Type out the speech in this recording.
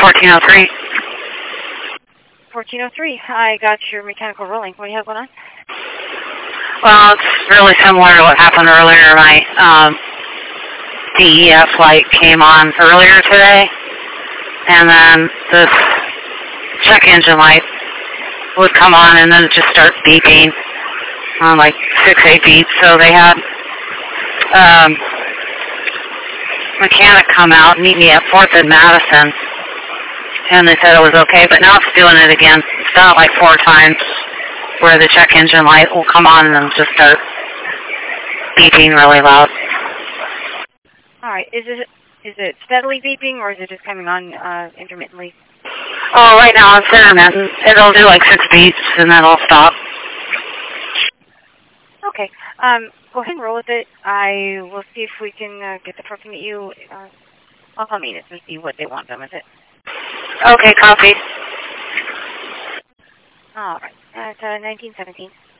1403. 1403. I got your mechanical rolling. What do you have going on? Well, it's really similar to what happened earlier. My DEF light came on earlier today, and then this check engine light would come on, and then it just starts beeping on like 6-8 beeps. So they had mechanic come out and meet me at 4th and Madison, and they said it was okay, but now it's doing it again. It's done it like 4 times, where the check engine light will come on and then just start beeping really loud. All right. Is it steadily beeping, or is it just coming on intermittently? Oh, right now it's intermittent. It'll do like 6 beeps, and then it'll stop. Okay. Go ahead and roll with it. I will see if we can get the person at you. I'll call maintenance and see what they want done with it. Okay, copy. All right. At 1917.